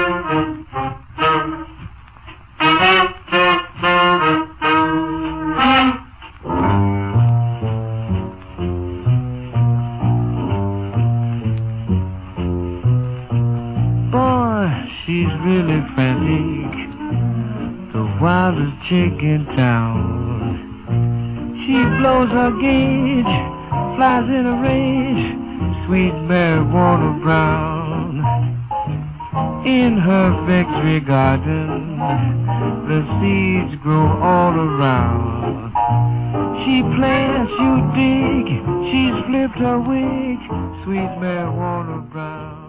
She's really frantic, the wildest chick in town. She blows her gauge, flies in a rage, sweet marijuana brown. In her victory garden, the seeds grow all around. She plants, you dig, she's flipped her wig, sweet marijuana brown.